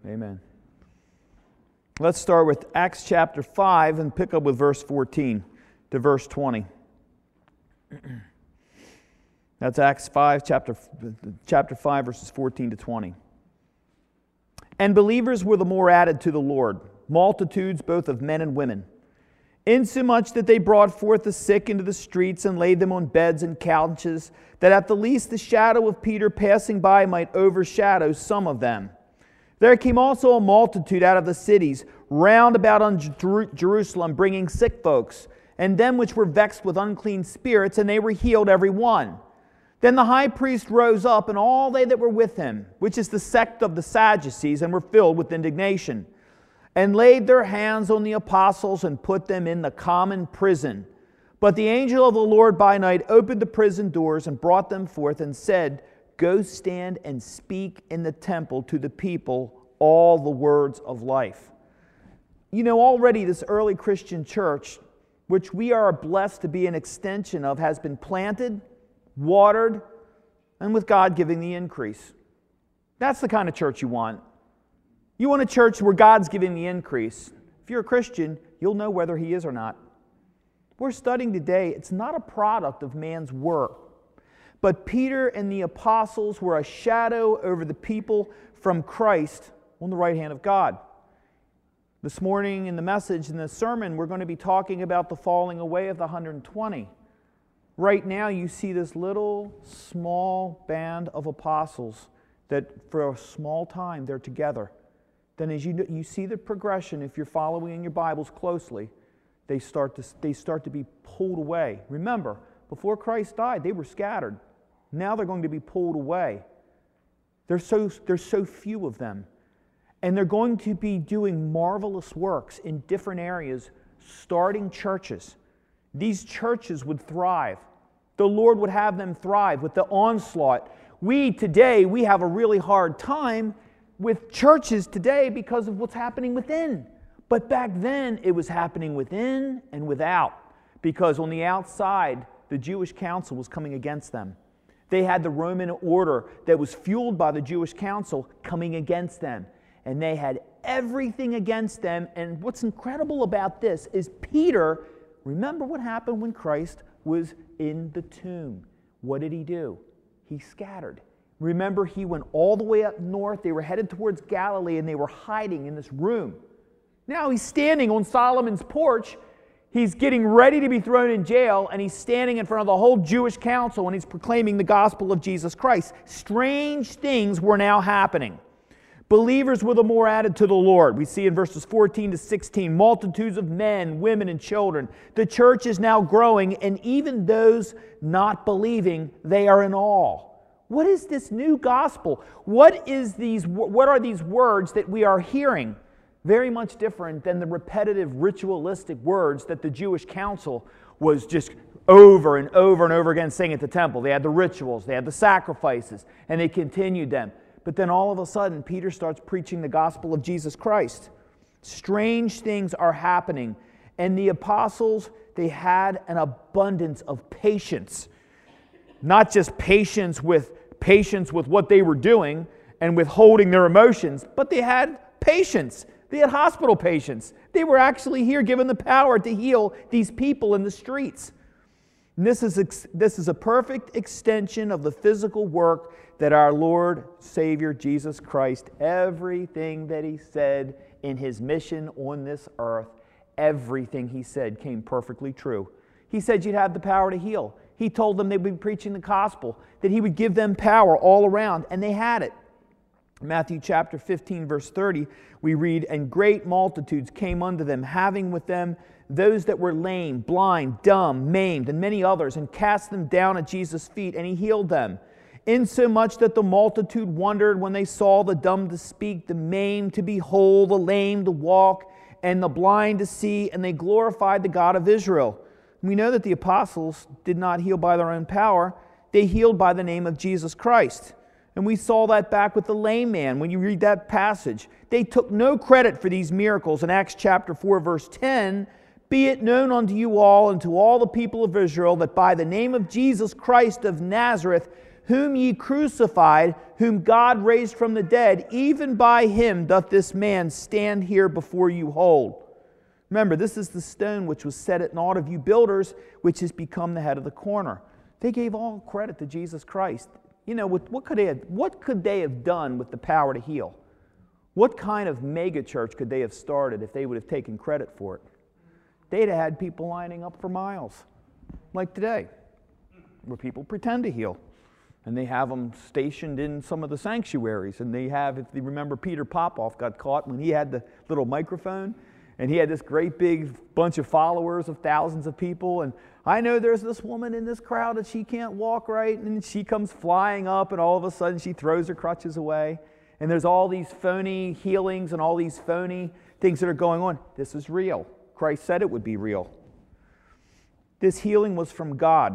Amen. Let's start with Acts chapter 5 and pick up with verse 14 to verse 20. That's Acts 5, chapter 5, verses 14 to 20. And believers were the more added to the Lord, multitudes both of men and women, insomuch that they brought forth the sick into the streets and laid them on beds and couches, that at the least the shadow of Peter passing by might overshadow some of them. There came also a multitude out of the cities round about on Jerusalem, bringing sick folks, and them which were vexed with unclean spirits, and they were healed every one. Then the high priest rose up, and all they that were with him, which is the sect of the Sadducees, and were filled with indignation, and laid their hands on the apostles, and put them in the common prison. But the angel of the Lord by night opened the prison doors, and brought them forth, and said, Go stand and speak in the temple to the people all the words of life. You know, already this early Christian church, which we are blessed to be an extension of, has been planted, watered, and with God giving the increase. That's the kind of church you want. You want a church where God's giving the increase. If you're a Christian, you'll know whether He is or not. We're studying today, it's not a product of man's work. But Peter and the apostles were a shadow over the people from Christ on the right hand of God. This morning in the message, in the sermon, we're going to be talking about the falling away of the 120. Right now you see this little, small band of apostles that for a small time they're together. Then as you see the progression, if you're following in your Bibles closely, they start to be pulled away. Remember, before Christ died, they were scattered. Now they're going to be pulled away. There's so few of them. And they're going to be doing marvelous works in different areas, starting churches. These churches would thrive. The Lord would have them thrive with the onslaught. Today, we have a really hard time with churches today because of what's happening within. But back then, it was happening within and without. Because on the outside, the Jewish council was coming against them. They had the Roman order that was fueled by the Jewish council coming against them. And they had everything against them. And what's incredible about this is Peter, remember what happened when Christ was in the tomb. What did he do? He scattered. Remember, he went all the way up north. They were headed towards Galilee, and they were hiding in this room. Now he's standing on Solomon's porch. He's getting ready to be thrown in jail, and he's standing in front of the whole Jewish council, and he's proclaiming the gospel of Jesus Christ. Strange things were now happening. Believers were the more added to the Lord. We see in verses 14 to 16, multitudes of men, women, and children. The church is now growing, and even those not believing, they are in awe. What is this new gospel? What are these words that we are hearing? Very much different than the repetitive ritualistic words that the Jewish council was just over and over and over again saying at the temple. They had the rituals, they had the sacrifices, and they continued them. But then all of a sudden, Peter starts preaching the gospel of Jesus Christ. Strange things are happening. And the apostles, they had an abundance of patience. Not just patience with what they were doing and withholding their emotions, but they had patience. They had hospital patients. They were actually here given the power to heal these people in the streets. And this is a perfect extension of the physical work that our Lord, Savior, Jesus Christ, everything that He said in His mission on this earth, everything He said came perfectly true. He said you'd have the power to heal. He told them they would be preaching the gospel, that He would give them power all around, and they had it. Matthew chapter 15, verse 30, we read, And great multitudes came unto them, having with them those that were lame, blind, dumb, maimed, and many others, and cast them down at Jesus' feet, and He healed them. Insomuch that the multitude wondered when they saw the dumb to speak, the maimed to behold, the lame to walk, and the blind to see, and they glorified the God of Israel. We know that the apostles did not heal by their own power. They healed by the name of Jesus Christ. And we saw that back with the lame man when you read that passage. They took no credit for these miracles. In Acts chapter 4, verse 10, Be it known unto you all and to all the people of Israel that by the name of Jesus Christ of Nazareth, whom ye crucified, whom God raised from the dead, even by him doth this man stand here before you whole. Remember, this is the stone which was set at naught of you builders, which has become the head of the corner. They gave all credit to Jesus Christ. You know, what could they have done with the power to heal? What kind of mega church could they have started if they would have taken credit for it? They'd have had people lining up for miles, like today, where people pretend to heal. And they have them stationed in some of the sanctuaries. And they have, if you remember, Peter Popoff got caught when he had the little microphone. And he had this great big bunch of followers of thousands of people. And I know there's this woman in this crowd that she can't walk right. And she comes flying up and all of a sudden she throws her crutches away. And there's all these phony healings and all these phony things that are going on. This is real. Christ said it would be real. This healing was from God.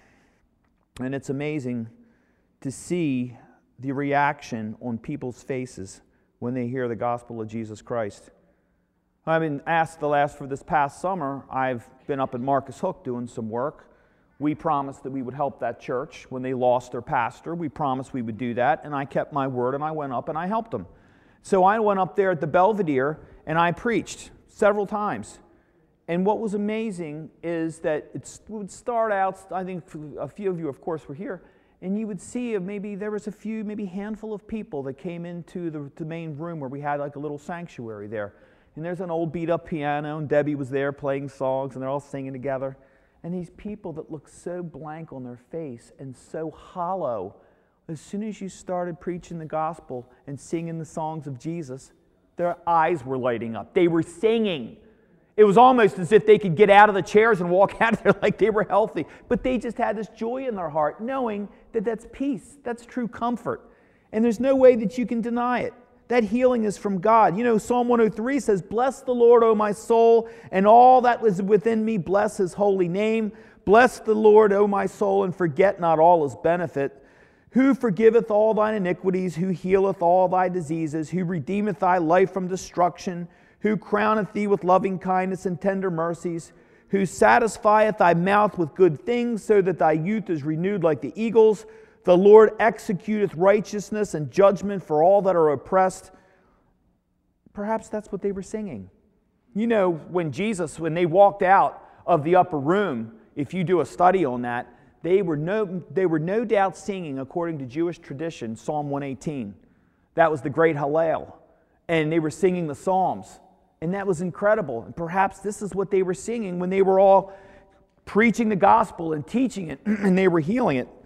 And it's amazing to see the reaction on people's faces when they hear the gospel of Jesus Christ. I've been asked for this past summer. I've been up at Marcus Hook doing some work. We promised that we would help that church when they lost their pastor. We promised we would do that, and I kept my word, and I went up and I helped them. So I went up there at the Belvedere, and I preached several times. And what was amazing is that it would start out, I think a few of you, of course, were here, and you would see maybe there was maybe handful of people that came into the main room where we had like a little sanctuary there. And there's an old beat-up piano, and Debbie was there playing songs, and they're all singing together. And these people that look so blank on their face and so hollow, as soon as you started preaching the gospel and singing the songs of Jesus, their eyes were lighting up. They were singing. It was almost as if they could get out of the chairs and walk out of there like they were healthy. But they just had this joy in their heart, knowing that that's peace, that's true comfort. And there's no way that you can deny it. That healing is from God. You know, Psalm 103 says, "Bless the Lord, O my soul, and all that was within me, bless his holy name. Bless the Lord, O my soul, and forget not all his benefit. Who forgiveth all thine iniquities, who healeth all thy diseases, who redeemeth thy life from destruction, who crowneth thee with loving kindness and tender mercies, who satisfieth thy mouth with good things, so that thy youth is renewed like the eagles. The Lord executeth righteousness and judgment for all that are oppressed." Perhaps that's what they were singing. You know, when they walked out of the upper room, if you do a study on that, they were no doubt singing, according to Jewish tradition, Psalm 118. That was the great Hallel. And they were singing the Psalms. And that was incredible. And perhaps this is what they were singing when they were all preaching the gospel and teaching it, and they were healing it.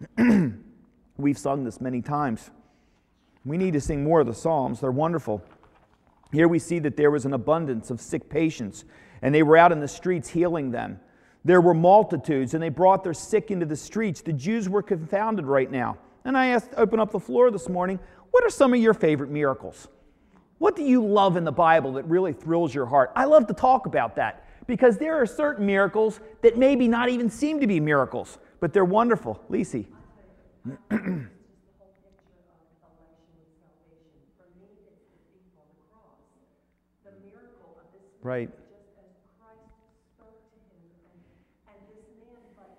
We've sung this many times. We need to sing more of the Psalms. They're wonderful. Here we see that there was an abundance of sick patients, and they were out in the streets healing them. There were multitudes, and they brought their sick into the streets. The Jews were confounded right now. And I open up the floor this morning, what are some of your favorite miracles? What do you love in the Bible that really thrills your heart? I love to talk about that, because there are certain miracles that maybe not even seem to be miracles, but they're wonderful. Lisi. Right. Just as Christ spoke to him, and this man, like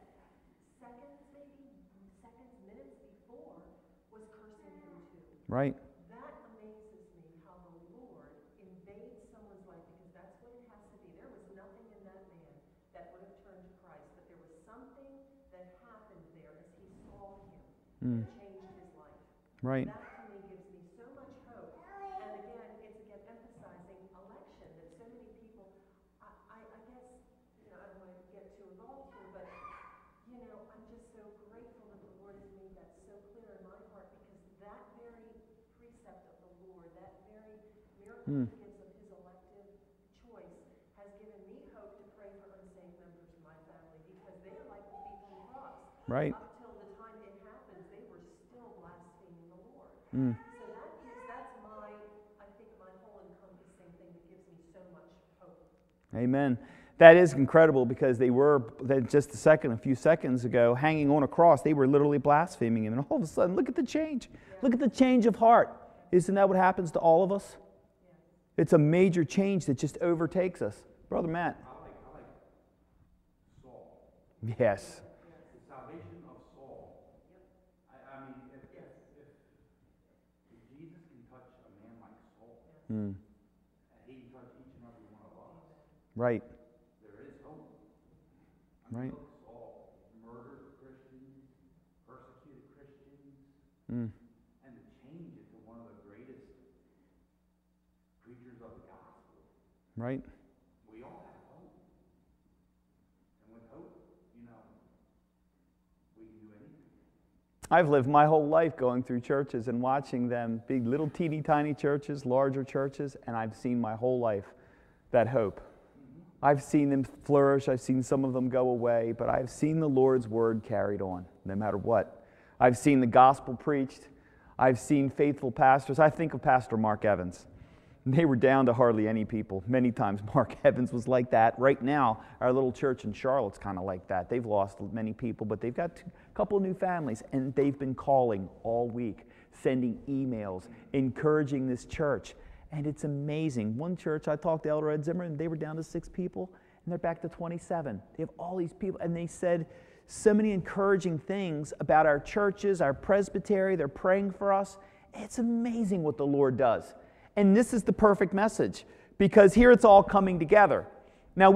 minutes before, was cursing him too. Right. That amazes me, how the Lord invades someone's life, because that's what it has to be. There was nothing in that man that would have turned to Christ, but there was something that happened there as he saw him that changed his life. Right. That to me gives me so much hope. And again, it's emphasizing election, that so many people, I guess, I don't want to get too involved here, but, I'm just so grateful that the Lord has made that so clear in my heart, because that very precept of the Lord, that very miracle he gives of his elective choice, has given me hope to pray for unsaved members of my family, because they are like the thief on the cross. Right. Up till the time it happens, they were still blaspheming the Lord. So that's I think my whole encompassing thing that gives me so much hope. Amen. That is incredible, because they were, just a few seconds ago, hanging on a cross. They were literally blaspheming him. And all of a sudden, look at the change. Yeah. Look at the change of heart. Isn't that what happens to all of us? Yeah. It's a major change that just overtakes us. Brother Matt. I like Saul. Yes. The salvation of Saul. I Mm. And he can touch each and every one of us. Right. There is hope. Right. Look, Saul murdered Christians, persecuted Christians, Mm. and to change it to one of the greatest preachers of the gospel. Right. We all have hope. And with hope, we can do anything. I've lived my whole life going through churches and watching them, big little teeny tiny churches, larger churches, and I've seen my whole life that hope. I've seen them flourish, I've seen some of them go away, but I've seen the Lord's word carried on, no matter what. I've seen the gospel preached. I've seen faithful pastors. I think of Pastor Mark Evans. They were down to hardly any people. Many times Mark Evans was like that. Right now, our little church in Charlotte's kind of like that. They've lost many people, but they've got a couple of new families, and they've been calling all week, sending emails, encouraging this church. And it's amazing. One church, I talked to Elder Ed Zimmer, and they were down to 6 people, and they're back to 27. They have all these people, and they said so many encouraging things about our churches, our presbytery. They're praying for us. It's amazing what the Lord does. And this is the perfect message, because here it's all coming together. Now,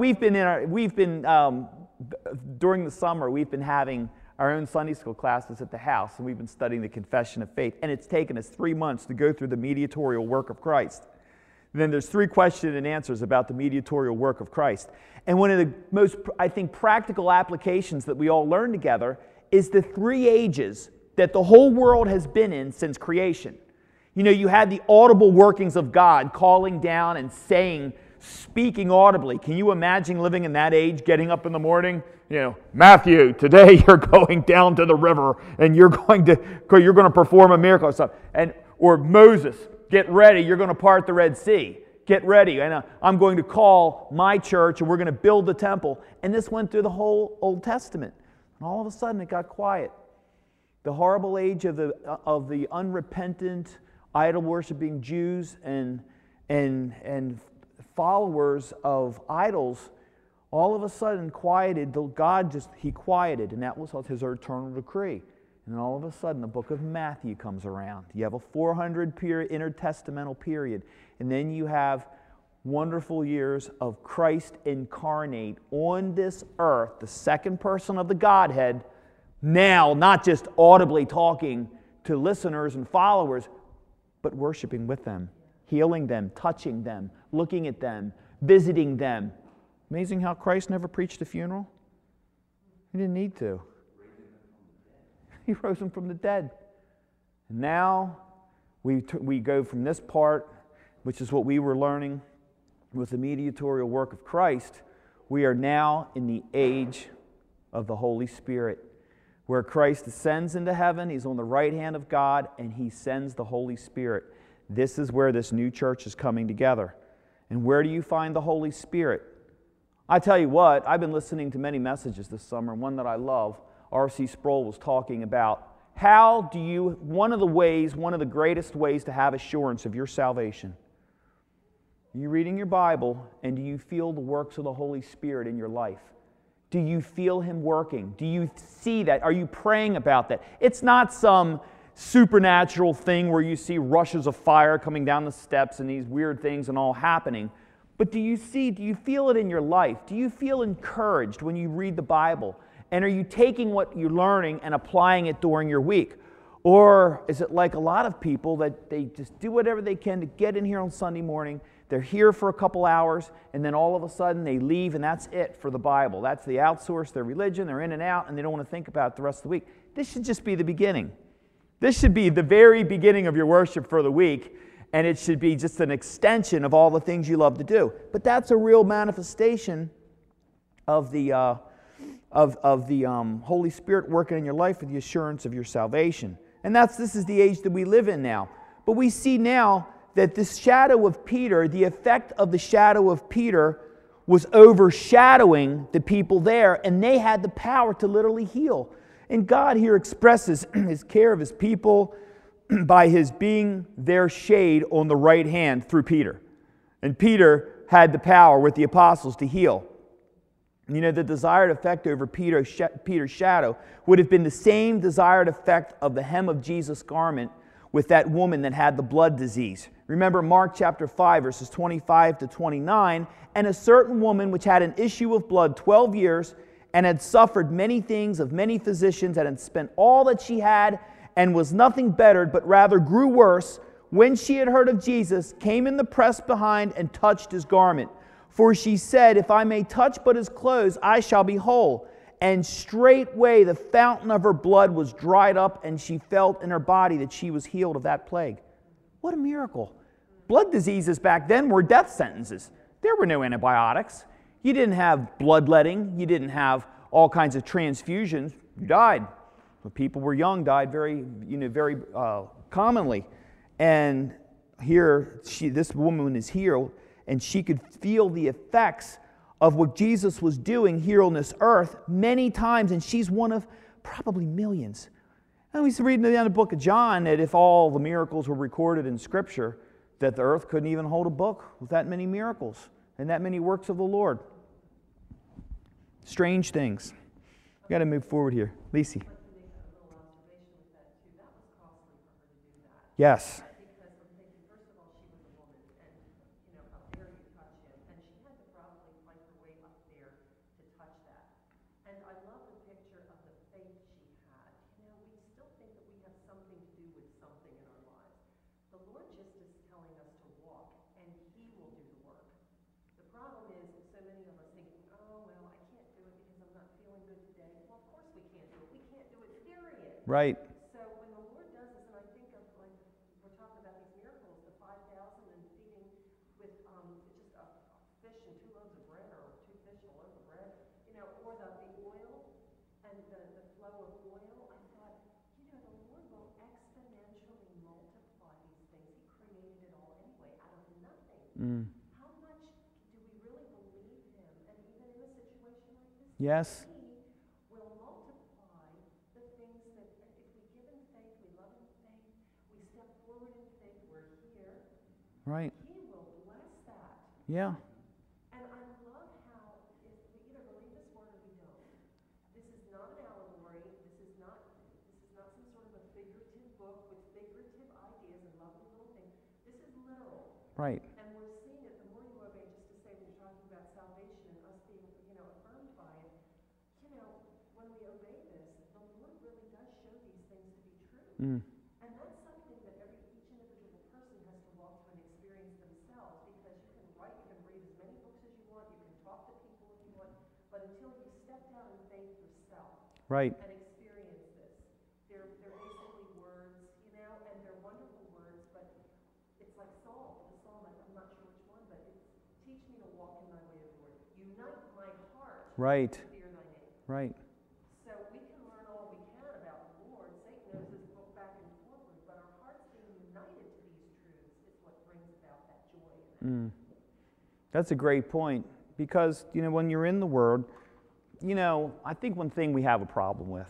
during the summer, we've been having our own Sunday school classes at the house, and we've been studying the Confession of Faith, and it's taken us 3 months to go through the mediatorial work of Christ. And then there's 3 questions and answers about the mediatorial work of Christ. And one of the most, I think, practical applications that we all learn together is the 3 ages that the whole world has been in since creation. You had the audible workings of God calling down and saying, speaking audibly. Can you imagine living in that age, getting up in the morning? Matthew, today you're going down to the river and you're going to perform a miracle or something. Or Moses, get ready, you're going to part the Red Sea. Get ready, and I'm going to call my church and we're going to build the temple. And this went through the whole Old Testament. And all of a sudden it got quiet. The horrible age of the unrepentant, idol-worshiping Jews and followers of idols, all of a sudden quieted. He quieted, and that was his eternal decree. And then all of a sudden, the book of Matthew comes around. You have a 400 intertestamental period, and then you have wonderful years of Christ incarnate on this earth, the second person of the Godhead, now not just audibly talking to listeners and followers, but worshiping with them, healing them, touching them, looking at them, visiting them. Amazing how Christ never preached a funeral. He didn't need to. He rose them from the dead. And now we go from this part, which is what we were learning with the mediatorial work of Christ. We are now in the age of the Holy Spirit, where Christ ascends into heaven. He's on the right hand of God, and He sends the Holy Spirit. This is where this new church is coming together. And where do you find the Holy Spirit? I tell you what, I've been listening to many messages this summer, and one that I love, R.C. Sproul was talking about one of the greatest ways to have assurance of your salvation. Are you reading your Bible, and do you feel the works of the Holy Spirit in your life? Do you feel Him working? Do you see that? Are you praying about that? It's not some supernatural thing where you see rushes of fire coming down the steps and these weird things and all happening. But do you feel it in your life? Do you feel encouraged when you read the Bible? And are you taking what you're learning and applying it during your week? Or is it like a lot of people that they just do whatever they can to get in here on Sunday morning, they're here for a couple hours, and then all of a sudden they leave, and that's it for the Bible. That's the outsource, their religion, they're in and out, and they don't want to think about it the rest of the week. This should just be the beginning. This should be the very beginning of your worship for the week, and it should be just an extension of all the things you love to do. But that's a real manifestation of the Holy Spirit working in your life with the assurance of your salvation. And this is the age that we live in now. But we see now that this shadow of Peter, the effect of the shadow of Peter was overshadowing the people there, and they had the power to literally heal. And God here expresses His care of His people by His being their shade on the right hand through Peter. And Peter had the power with the apostles to heal. You know, the desired effect over Peter's shadow would have been the same desired effect of the hem of Jesus' garment with that woman that had the blood disease. Remember Mark chapter 5, verses 25 to 29, and a certain woman which had an issue of blood 12 years, and had suffered many things of many physicians, and had spent all that she had, and was nothing bettered, but rather grew worse, when she had heard of Jesus, came in the press behind and touched his garment. For she said, If I may touch but his clothes, I shall be whole. And straightway the fountain of her blood was dried up, and she felt in her body that she was healed of that plague. What a miracle. Blood diseases back then were death sentences. There were no antibiotics. You didn't have bloodletting. You didn't have all kinds of transfusions. You died. When people were young, died very commonly. And here, this woman is healed, and she could feel the effects of what Jesus was doing here on this earth many times, and she's one of probably millions. And we read in the book of John that if all the miracles were recorded in Scripture, that the earth couldn't even hold a book with that many miracles and that many works of the Lord. Strange things. We've got to move forward here. Lisi. Yes. Because I'm thinking, first of all, she was a woman, and, how dare you touch him? And she had to probably fight her way up there to touch that. And I love the picture of the faith she had. We still think that we have something to do with something in our lives. The Lord just is telling us to walk, and he will do the work. The problem is that so many of us think, oh, well, I can't do it because I'm not feeling good today. Well, of course we can't do it. We can't do it, period. Right. So when the Lord does this, and I think of, like, we're talking about these miracles, the 5,000 and feeding with just a fish and 2 loaves of bread, or 2 fish and a loaf of bread, or the oil and the flow of oil. I thought, the Lord will exponentially multiply these things. He created it all anyway out of nothing. How much do we really believe him? And even in a situation like this, Yes. he will multiply the things that, if we give in faith, we love in faith, we step forward in faith, we're here. Right. He will bless that. Yeah. And I love how we either believe this word or we don't. This is not an allegory. This is not some sort of a figurative book with figurative ideas and lovely little things. This is literal. Right. And we're seeing it. The more you obey, just to say, when you're talking about salvation and us being, affirmed by it, when we obey this, the Lord really does show these things to be true. And that's something that each individual person has to walk through and experience themselves, because you can write, you can read as many books as you want, you can talk to people if you want, but until you step down in faith yourself Right. and experience this, they're basically words, and they're wonderful words, but it's like the psalm, I'm not sure which one, but it's, teach me to walk in thy way of the Lord. Unite my heart Right. to fear thy name. Right. So we can learn all we can about the Lord. Satan knows his book back and forward, but our hearts being united to these truths is what brings about that joy. That's a great point, because, when you're in the Word, I think one thing we have a problem with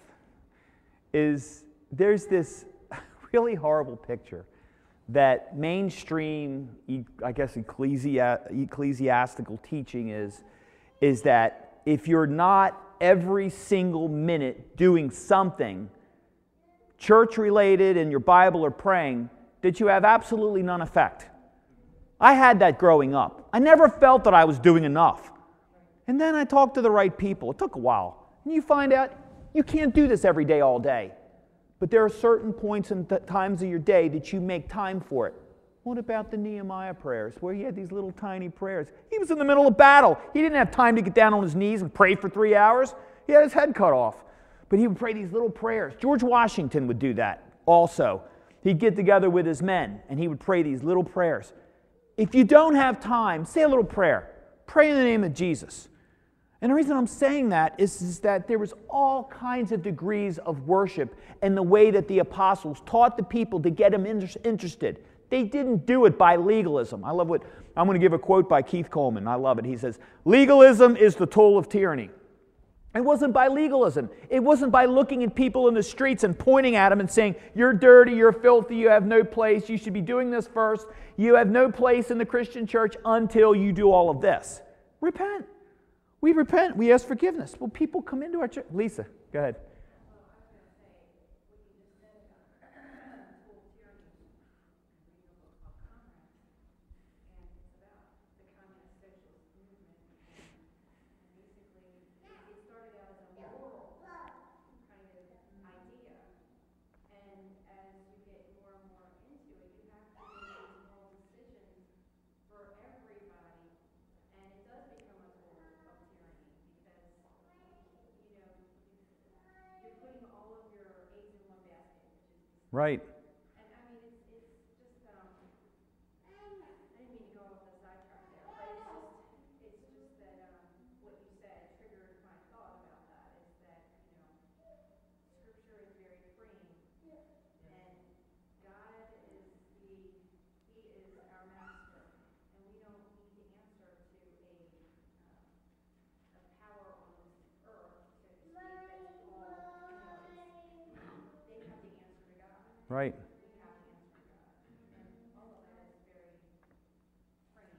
is there's this really horrible picture that mainstream, I guess, ecclesiastical teaching is that if you're not every single minute doing something church-related in your Bible or praying, that you have absolutely none effect. I had that growing up. I never felt that I was doing enough. And then I talked to the right people. It took a while. And you find out you can't do this every day, all day. But there are certain points and times of your day that you make time for it. What about the Nehemiah prayers, where he had these little tiny prayers? He was in the middle of battle. He didn't have time to get down on his knees and pray for 3 hours. He had his head cut off. But he would pray these little prayers. George Washington would do that also. He'd get together with his men, and he would pray these little prayers. If you don't have time, say a little prayer. Pray in the name of Jesus. And the reason I'm saying that is that there was all kinds of degrees of worship and the way that the apostles taught the people to get them interested. They didn't do it by legalism. I'm going to give a quote by Keith Coleman. I love it. He says, "Legalism is the tool of tyranny." It wasn't by legalism. It wasn't by looking at people in the streets and pointing at them and saying, "You're dirty, you're filthy, you have no place, you should be doing this first. You have no place in the Christian church until you do all of this." Repent. We repent. We ask forgiveness. Well, people come into our church. Lisa, go ahead. Right. And I mean, it's just, I didn't mean to go off the sidetrack there, but it's just that, what you said triggered my thought about that, is that, Scripture is very freeing, and God is He is our master, and we don't need to answer to a power on this earth, so to speak, that's all, they have the answer to God. Right. We have the answer to God. And all of that is very freeing.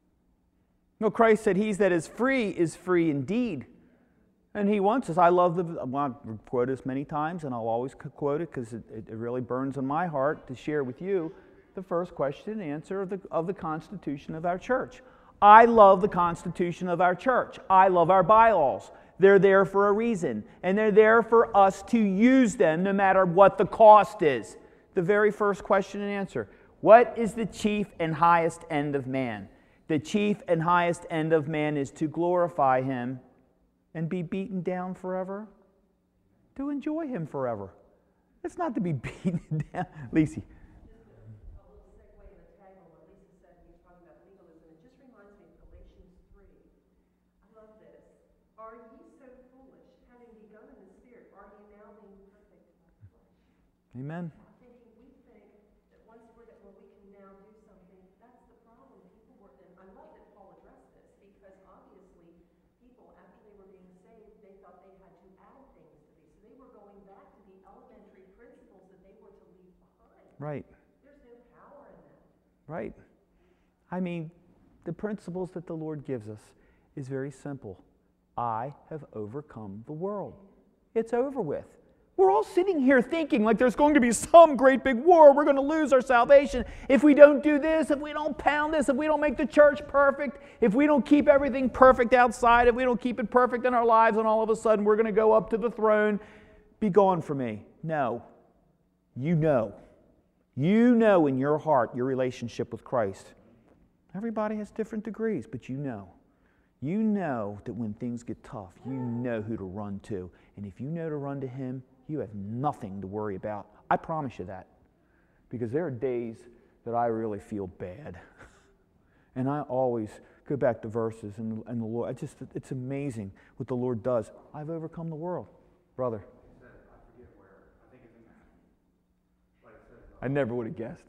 No, Christ said, "He that is free indeed." And he wants us. I love I want to quote this many times, and I'll always quote it because it really burns in my heart to share with you the first question and answer of the Constitution of our church. I love the Constitution of our church. I love our bylaws. They're there for a reason, and they're there for us to use them no matter what the cost is. The very first question and answer: what is the chief and highest end of man? The chief and highest end of man is to glorify Him and be beaten down forever, to enjoy Him forever. It's not to be beaten down. Lisi. A little segue in the tag on what Lisa said when you're talking about legalism. It just reminds me of Galatians 3. I love this. Are ye so foolish, having begun in the Spirit, are ye now being perfect by the flesh? Amen. We think that once we can now do something, that's the problem. And I love that Paul addressed this, because obviously people, after they were being saved, they thought they had to add things to these. So they were going back to the elementary principles that they were to leave behind. Right. There's no power in that. Right. I mean, the principles that the Lord gives us is very simple. I have overcome the world. It's over with. We're all sitting here thinking like there's going to be some great big war. We're going to lose our salvation if we don't do this, if we don't pound this, if we don't make the church perfect, if we don't keep everything perfect outside, if we don't keep it perfect in our lives, and all of a sudden we're going to go up to the throne. Be gone from me. No. You know. You know in your heart your relationship with Christ. Everybody has different degrees, but you know. You know that when things get tough, you know who to run to. And if you know to run to Him, you have nothing to worry about. I promise you that. Because there are days that I really feel bad. And I always go back to verses and the Lord. It's amazing what the Lord does. I've overcome the world. Brother. I forget where. I think it's in Matthew. But it says, I never would have guessed.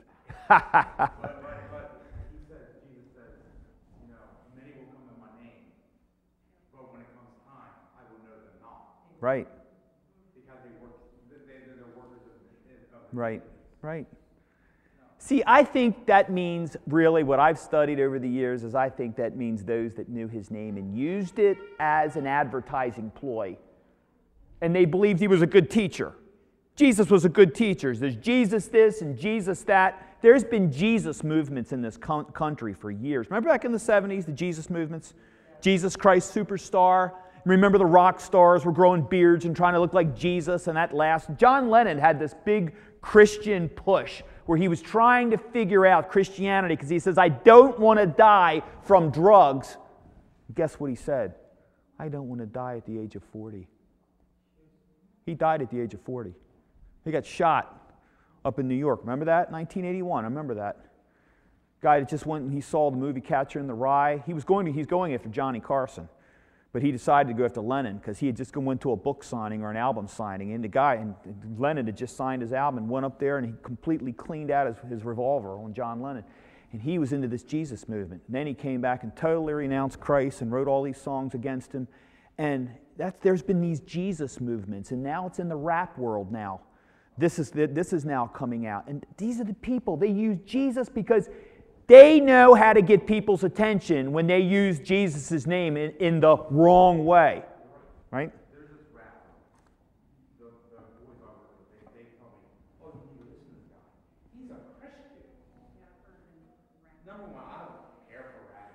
but Jesus says, many will come in my name, but when it comes time, I will know them not. Right. Because they're workers of Right. Right. See, I think that means really what I've studied over the years is I think that means those that knew His name and used it as an advertising ploy. And they believed He was a good teacher. Jesus was a good teacher. There's Jesus this and Jesus that. There's been Jesus movements in this country for years. Remember back in the 70s, the Jesus movements? Jesus Christ Superstar. Remember the rock stars were growing beards and trying to look like Jesus, and that last. John Lennon had this big Christian push where he was trying to figure out Christianity because he says, I don't want to die from drugs. Guess what he said? I don't want to die at the age of 40. He died at the age of 40. He got shot up in New York. Remember that? 1981. I remember that. Guy that just went and he saw the movie Catcher in the Rye. He's going after Johnny Carson. But he decided to go after Lennon because he had just went to a book signing or an album signing. And Lennon had just signed his album and went up there and he completely cleaned out his revolver on John Lennon. And he was into this Jesus movement. And then he came back and totally renounced Christ and wrote all these songs against Him. And there's been these Jesus movements. And now it's in the rap world now. This is now coming out. And these are the people. They use Jesus because they know how to get people's attention when they use Jesus' name in the wrong way. Right? There's this rap. The boys I work with, they tell me, oh, you need to listen to this guy. He's a Christian. Number one, I don't care for rap.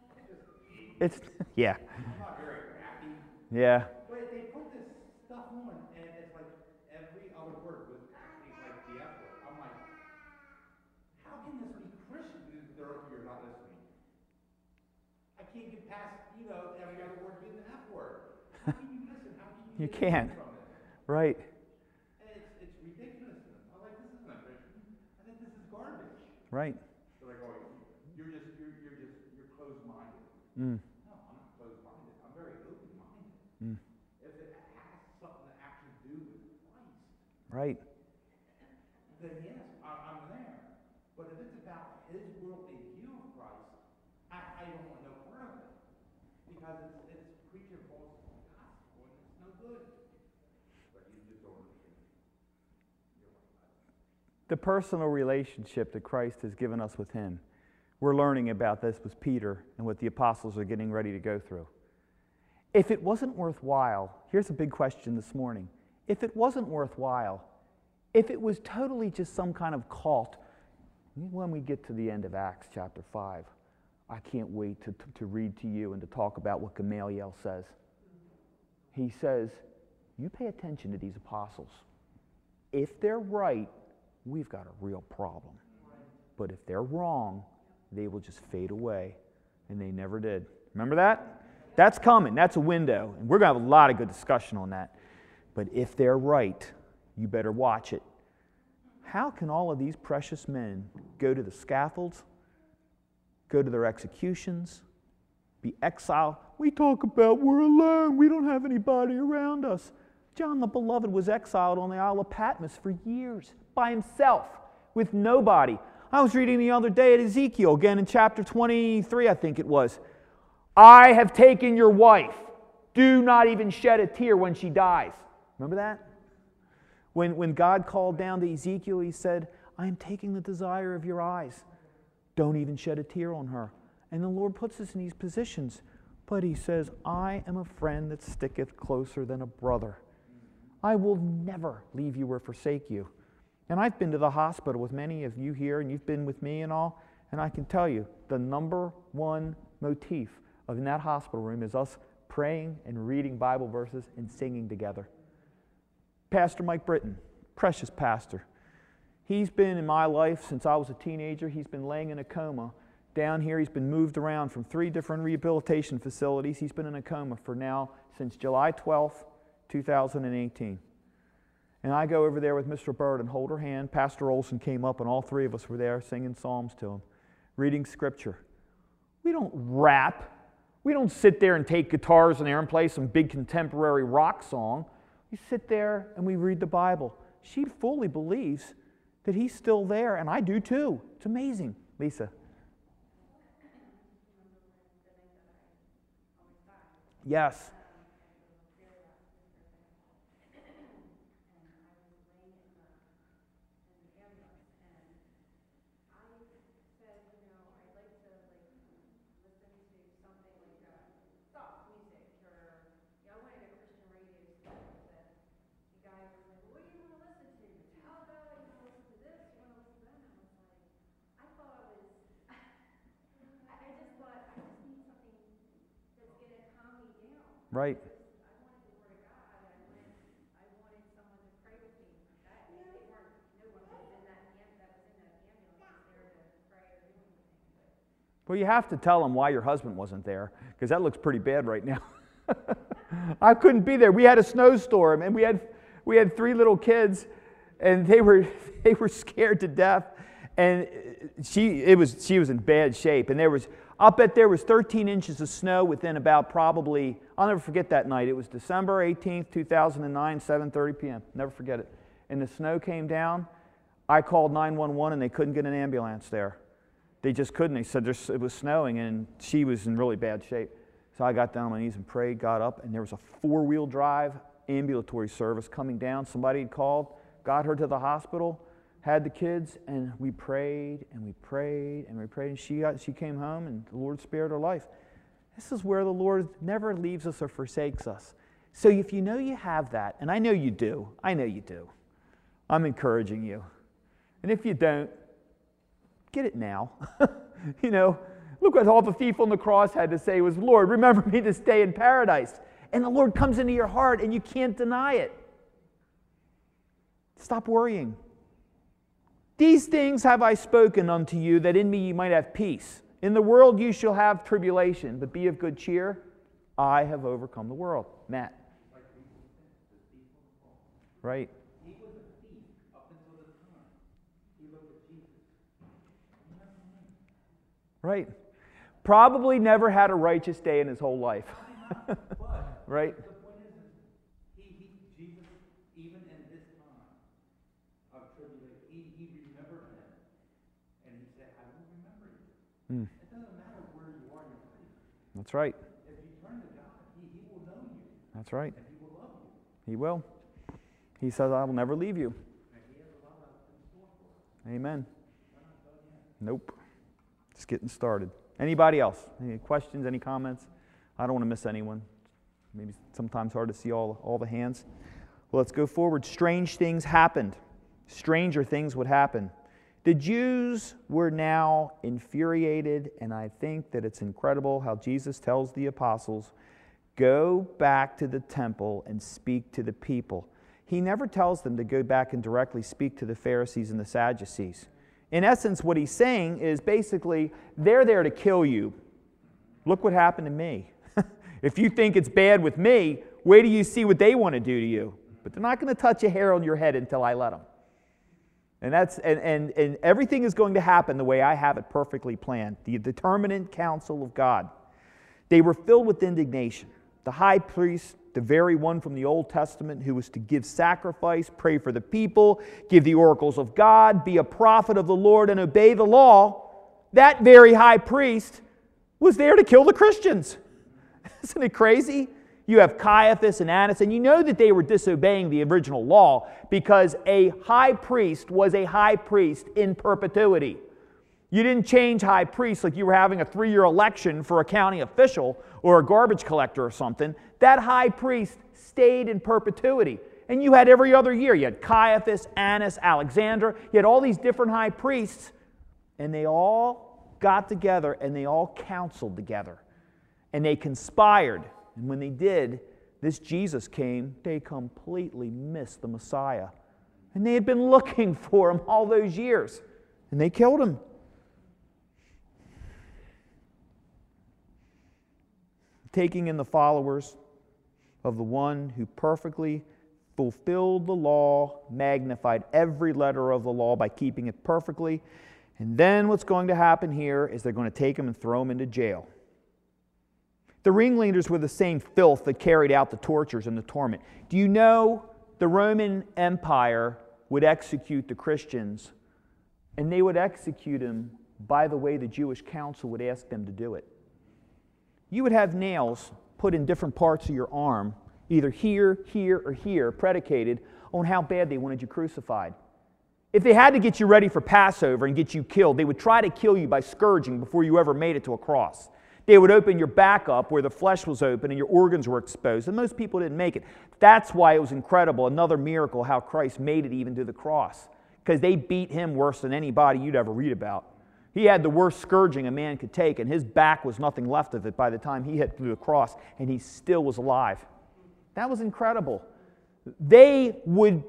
Yeah. I'm not very rappy. Yeah. But they put this stuff on, and it's like every other word was like the F word. I'm like, how can this be Christian? You're not listening. I can't get past, every other word being the F word. How can you listen? How can you You get can't. from it? Right. And it's ridiculous. I'm like, this Right. They're like, oh, you're closed-minded. Mm. No, I'm not closed-minded. I'm very open-minded. Mm. If it has something to actually do with Christ, Right. then yes, I'm there. But if it's about his worldly view of Christ, I don't want no part of it. Because it's preaching false gospel and it's no good. But you just don't understand. The personal relationship that Christ has given us with him. We're learning about this with Peter and what the apostles are getting ready to go through. If it wasn't worthwhile, here's a big question this morning. If it wasn't worthwhile, if it was totally just some kind of cult, when we get to the end of Acts chapter 5, I can't wait to read to you and to talk about what Gamaliel says. He says, you pay attention to these apostles. If they're right, we've got a real problem. But if they're wrong, they will just fade away. And they never did. Remember that? That's coming. That's a window. And we're going to have a lot of good discussion on that. But if they're right, you better watch it. How can all of these precious men go to the scaffolds, go to their executions, be exiled? We talk about we're alone. We don't have anybody around us. John the Beloved was exiled on the Isle of Patmos for years by himself with nobody. I was reading the other day at Ezekiel, again in chapter 23, I think it was. I have taken your wife. Do not even shed a tear when she dies. Remember that? When God called down to Ezekiel, he said, I am taking the desire of your eyes. Don't even shed a tear on her. And the Lord puts us in these positions. But he says, I am a friend that sticketh closer than a brother. I will never leave you or forsake you. And I've been to the hospital with many of you here, and you've been with me and all, and I can tell you, the number one motif of in that hospital room is us praying and reading Bible verses and singing together. Pastor Mike Britton, precious pastor. He's been in my life since I was a teenager. He's been laying in a coma. Down here, he's been moved around from 3 different rehabilitation facilities. He's been in a coma for now since July 12th, 2018. And I go over there with Mr. Bird and hold her hand. Pastor Olson came up, and all 3 of us were there singing psalms to him, reading scripture. We don't rap. We don't sit there and take guitars in there and play some big contemporary rock song. We sit there and we read the Bible. She fully believes that he's still there, and I do too. It's amazing. Lisa. Yes. Right. I wanted the Word of God, and I wanted someone to pray with me. No one was in that ambulance there to pray or do anything. Well, you have to tell them why your husband wasn't there, because that looks pretty bad right now. I couldn't be there. We had a snowstorm, and we had 3 little kids, and they were scared to death. And she was in bad shape, and I'll bet there was 13 inches of snow within about probably, I'll never forget that night. It was December 18th, 2009, 7:30 p.m. Never forget it. And the snow came down. I called 911, and they couldn't get an ambulance there. They just couldn't. They said it was snowing, and she was in really bad shape. So I got down on my knees and prayed, got up, and there was a 4-wheel drive ambulatory service coming down. Somebody had called, got her to the hospital, had the kids, and we prayed and we prayed and we prayed, and she came home, and the Lord spared her life. This is where the Lord never leaves us or forsakes us. So if you know you have that, and I know you do, I'm encouraging you. And if you don't, get it now. Look what all the thief on the cross had to say was, Lord, remember me this day in paradise. And the Lord comes into your heart, and you can't deny it. Stop worrying. These things have I spoken unto you, that in me ye might have peace. In the world you shall have tribulation, but be of good cheer. I have overcome the world. Matt. Right. He was a thief up until the time he looked at Jesus. Right. Probably never had a righteous day in his whole life. But Right? the point is Jesus, even in this time of tribulation, he remembered him. And he said, I will remember you. It doesn't matter where you are in your life. That's right. If you turn to God, he will know you. That's right. And he will love you. He will. He says, I will never leave you. And he has a lot of in store for us. Amen. We're not done yet. Nope. Just getting started. Anybody else? Any questions, any comments? I don't want to miss anyone. Maybe sometimes hard to see all the hands. Well, let's go forward. Strange things happened. Stranger things would happen. The Jews were now infuriated, and I think that it's incredible how Jesus tells the apostles, go back to the temple and speak to the people. He never tells them to go back and directly speak to the Pharisees and the Sadducees. In essence, what he's saying is basically, they're there to kill you. Look what happened to me. If you think it's bad with me, wait till you see what they want to do to you. But they're not going to touch a hair on your head until I let them. And everything is going to happen the way I have it perfectly planned. The determinate counsel of God. They were filled with indignation. The high priest, the very one from the Old Testament who was to give sacrifice, pray for the people, give the oracles of God, be a prophet of the Lord, and obey the law, that very high priest was there to kill the Christians. Isn't it crazy? You have Caiaphas and Annas, and you know that they were disobeying the original law because a high priest was a high priest in perpetuity. You didn't change high priests like you were having a 3-year election for a county official or a garbage collector or something. That high priest stayed in perpetuity. And you had every other year. You had Caiaphas, Annas, Alexander. You had all these different high priests. And they all got together and they all counseled together. And they conspired. And when they did, this Jesus came, they completely missed the Messiah. And they had been looking for him all those years. And they killed him. Taking in the followers of the one who perfectly fulfilled the law, magnified every letter of the law by keeping it perfectly. And then what's going to happen here is they're going to take him and throw him into jail. The ringleaders were the same filth that carried out the tortures and the torment. Do you know the Roman Empire would execute the Christians, and they would execute them by the way the Jewish council would ask them to do it? You would have nails put in different parts of your arm, either here, here, or here, predicated on how bad they wanted you crucified. If they had to get you ready for Passover and get you killed, they would try to kill you by scourging before you ever made it to a cross. They would open your back up where the flesh was open and your organs were exposed, and most people didn't make it. That's why it was incredible, another miracle, how Christ made it even to the cross, because they beat him worse than anybody you'd ever read about. He had the worst scourging a man could take, and his back was nothing left of it by the time he hit through the cross, and he still was alive. That was incredible. They would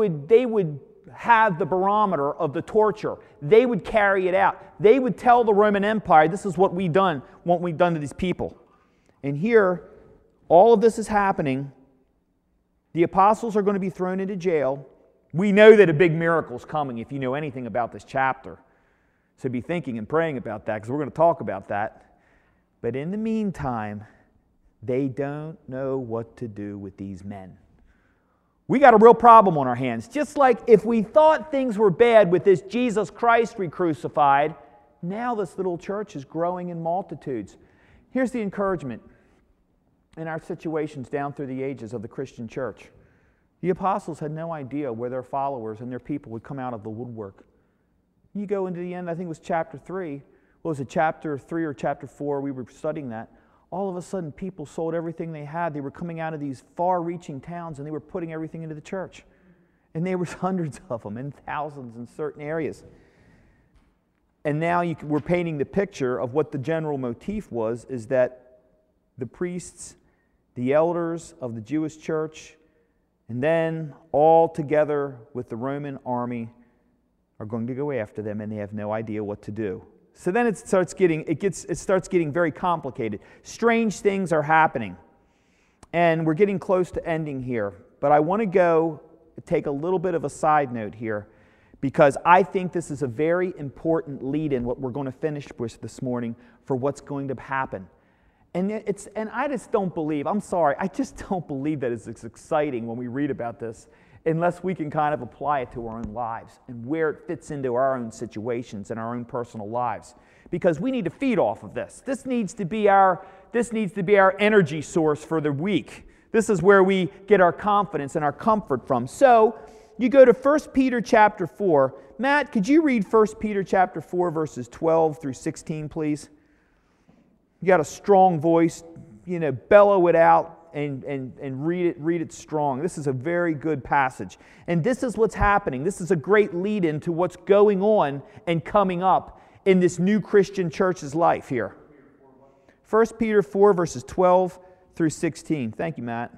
have the barometer of the torture. They would carry it out. They would tell the Roman Empire, this is what we've done to these people. And here, all of this is happening. The apostles are going to be thrown into jail. We know that a big miracle is coming if you know anything about this chapter. So be thinking and praying about that, because we're going to talk about that. But in the meantime, they don't know what to do with these men. We got a real problem on our hands. Just like if we thought things were bad with this Jesus Christ re-crucified, now this little church is growing in multitudes. Here's the encouragement in our situations down through the ages of the Christian church. The apostles had no idea where their followers and their people would come out of the woodwork. You go into the end, I think it was chapter 3. What was it, chapter 3 or chapter 4? We were studying that. All of a sudden, people sold everything they had. They were coming out of these far-reaching towns, and they were putting everything into the church. And there was hundreds of them and thousands in certain areas. And now we're painting the picture of what the general motif was, is that the priests, the elders of the Jewish church, and then all together with the Roman army are going to go after them, and they have no idea what to do. So then it starts getting very complicated. Strange things are happening. And we're getting close to ending here. But I want to take a little bit of a side note here, because I think this is a very important lead-in, what we're going to finish with this morning, for what's going to happen. And I just don't believe, I'm sorry, I just don't believe that it's exciting when we read about this unless we can kind of apply it to our own lives and where it fits into our own situations and our own personal lives. Because we need to feed off of this. This needs to be our energy source for the week. This is where we get our confidence and our comfort from. So, you go to 1 Peter chapter 4. Matt, could you read 1 Peter chapter 4, verses 12 through 16, please? You got a strong voice, bellow it out and read it strong. This is a very good passage. And this is what's happening. This is a great lead-in to what's going on and coming up in this new Christian church's life here. 1 Peter 4, verses 12 through 16. Thank you, Matt.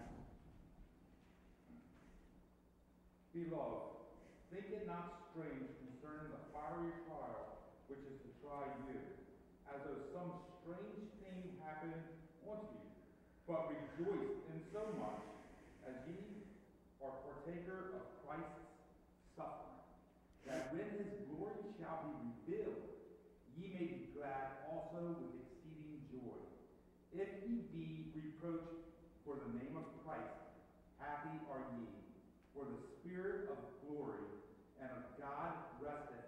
Beloved, think it not strange concerning the fiery trial which is to try you, as though some strange thing happened unto you. But rejoice in so much as ye are partaker of Christ's suffering, that when his glory shall be revealed, ye may be glad also with exceeding joy. If ye be reproached for the name of Christ, happy are ye. For the Spirit of glory and of God resteth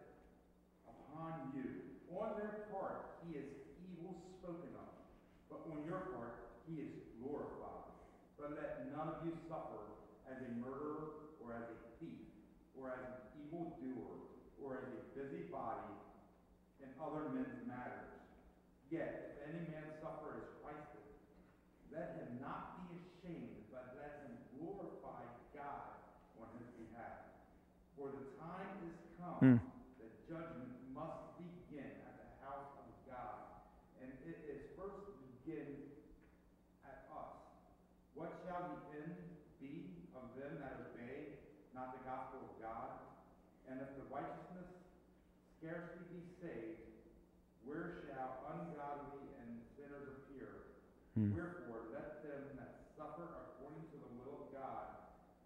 upon you. On their part he is evil spoken of, but on your part he is glorified. But let none of you suffer as a murderer, or as a thief, or as an evildoer, or as a busybody in other men's matters. Yet, if any man suffer as Christ did, let him not be ashamed, but let him glorify God on his behalf. For the time is come that judgment must begin at the house of God, and it is first begin at us. What shall the end be of them that obey not the gospel of God? And if the righteousness scarcely be saved, where shall ungodly and sinners appear? Wherefore let them that suffer according to the will of God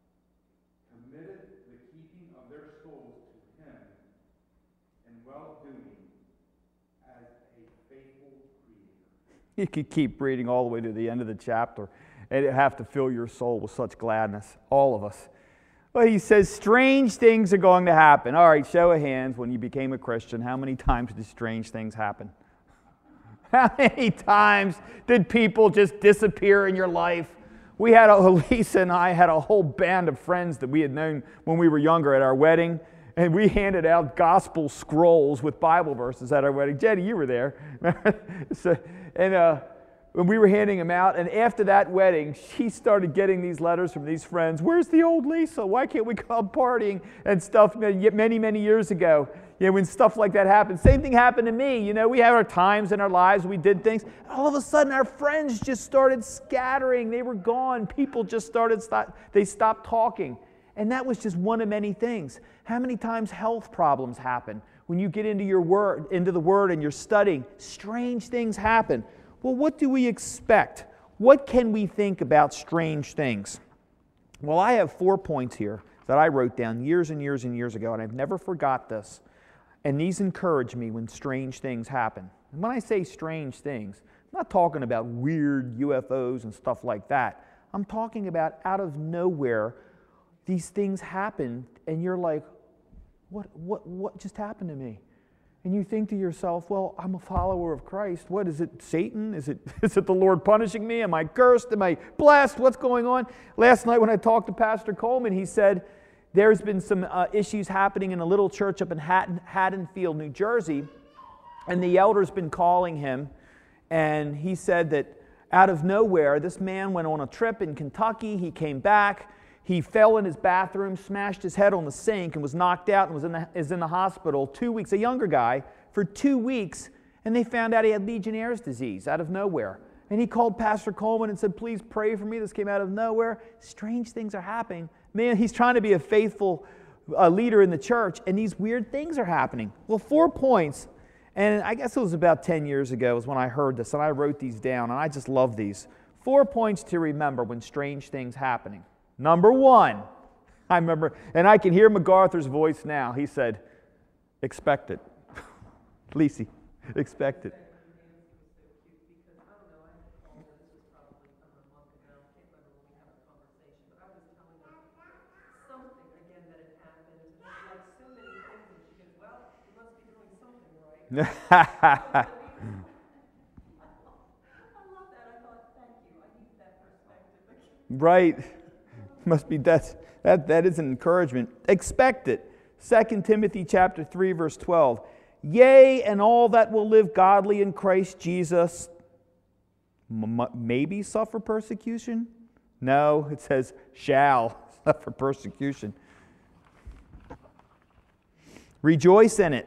committed the keeping of their souls to him in well-doing as a faithful creator. You could keep reading all the way to the end of the chapter, and it'd have to fill your soul with such gladness, all of us. Well, he says strange things are going to happen. All right, show of hands, when you became a Christian, how many times did strange things happen? How many times did people just disappear in your life? Lisa and I had a whole band of friends that we had known when we were younger at our wedding, and we handed out gospel scrolls with Bible verses at our wedding. Jenny, you were there. When we were handing them out, and after that wedding, she started getting these letters from these friends. Where's the old Lisa? Why can't we come partying and stuff? Many, many years ago, when stuff like that happened. Same thing happened to me. We had our times in our lives. We did things. All of a sudden, our friends just started scattering. They were gone. People just stopped talking. And that was just one of many things. How many times health problems happen? When you get into the Word and you're studying, strange things happen. Well, what do we expect? What can we think about strange things? Well, I have 4 points here that I wrote down years and years and years ago, and I've never forgot this. And these encourage me when strange things happen. And when I say strange things, I'm not talking about weird UFOs and stuff like that. I'm talking about out of nowhere, these things happen, and you're like, what just happened to me? And you think to yourself, well, I'm a follower of Christ. What is it, Satan? Is it the Lord punishing me? Am I cursed? Am I blessed? What's going on? Last night when I talked to Pastor Coleman, he said there's been some issues happening in a little church up in Haddonfield, New Jersey, and the elder's been calling him, and he said that out of nowhere, this man went on a trip in Kentucky. He came back. He fell in his bathroom, smashed his head on the sink, and was knocked out and is in the hospital 2 weeks, a younger guy, for 2 weeks, and they found out he had Legionnaire's disease out of nowhere. And he called Pastor Coleman and said, please pray for me. This came out of nowhere. Strange things are happening. Man, he's trying to be a faithful leader in the church, and these weird things are happening. Well, 4 points, and I guess it was about 10 years ago was when I heard this, and I wrote these down, and I just love these. 4 points to remember when strange things happening. Number 1, I remember, and I can hear MacArthur's voice now. He said, expect it. Lisi, expect it. Because I don't know, I had a call, this was probably a month ago, I can't remember when we had our conversation, but I was telling her something again that had happened, like so many things, and she goes, well, you must be doing something right. I love that. I thought, thank you. I need that perspective. Right. Must be that is an encouragement. Expect it. 2 Timothy chapter 3, verse 12. Yea, and all that will live godly in Christ Jesus maybe suffer persecution? No, it says shall suffer persecution. Rejoice in it.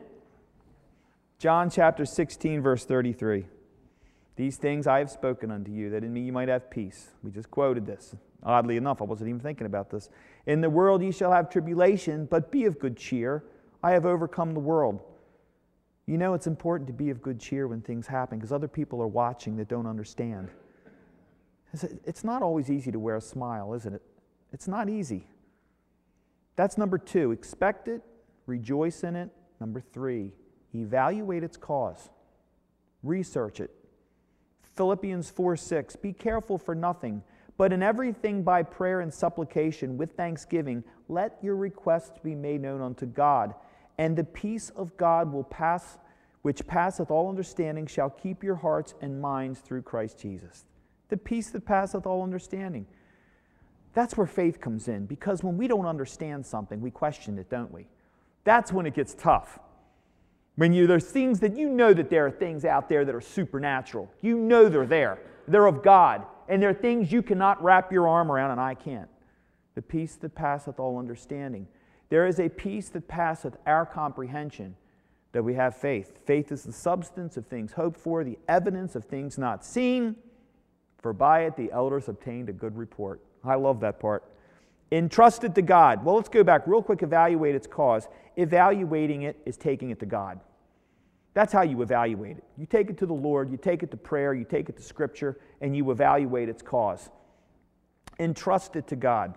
John chapter 16, verse 33. These things I have spoken unto you, that in me you might have peace. We just quoted this. Oddly enough, I wasn't even thinking about this. In the world ye shall have tribulation, but be of good cheer. I have overcome the world. You know, it's important to be of good cheer when things happen because other people are watching that don't understand. It's not always easy to wear a smile, isn't it? It's not easy. That's number 2. Expect it, rejoice in it. Number 3, evaluate its cause. Research it. Philippians 4:6, be careful for nothing, but in everything by prayer and supplication with thanksgiving, let your requests be made known unto God. And the peace of God which passeth all understanding, shall keep your hearts and minds through Christ Jesus. The peace that passeth all understanding. That's where faith comes in, because when we don't understand something, we question it, don't we? That's when it gets tough. When there's things that you know that there are things out there that are supernatural. You know they're there. They're of God. And there are things you cannot wrap your arm around, and I can't. The peace that passeth all understanding. There is a peace that passeth our comprehension, that we have faith. Faith is the substance of things hoped for, the evidence of things not seen. For by it the elders obtained a good report. I love that part. Entrusted to God. Well, let's go back real quick, evaluate its cause. Evaluating it is taking it to God. That's how you evaluate it. You take it to the Lord, you take it to prayer, you take it to Scripture, and you evaluate its cause. Entrust it to God.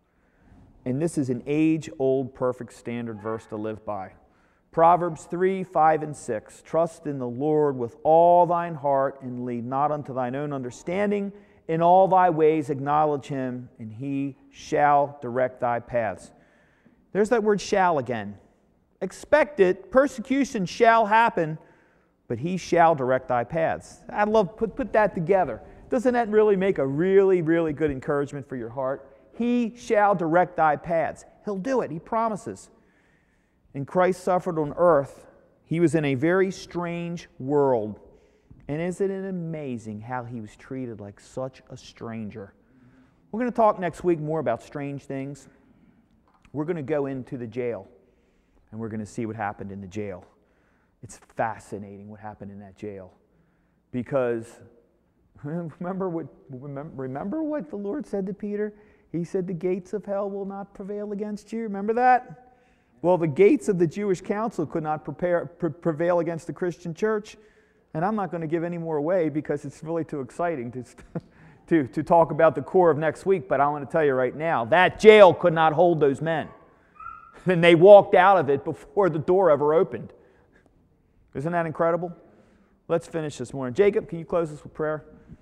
And this is an age-old perfect standard verse to live by. Proverbs 3, 5, and 6. Trust in the Lord with all thine heart, and lean not unto thine own understanding. In all thy ways acknowledge him, and he shall direct thy paths. There's that word shall again. Expect it. Persecution shall happen, but he shall direct thy paths. I love, put that together. Doesn't that really make a really, really good encouragement for your heart? He shall direct thy paths. He'll do it. He promises. And Christ suffered on earth. He was in a very strange world. And isn't it amazing how he was treated like such a stranger? We're going to talk next week more about strange things. We're going to go into the jail, and we're going to see what happened in the jail. It's fascinating what happened in that jail. Because remember what the Lord said to Peter? He said, the gates of hell will not prevail against you. Remember that? Well, the gates of the Jewish council could not prevail against the Christian church. And I'm not going to give any more away because it's really too exciting to talk about the core of next week. But I want to tell you right now, that jail could not hold those men. And they walked out of it before the door ever opened. Isn't that incredible? Let's finish this morning. Jacob, can you close us with prayer?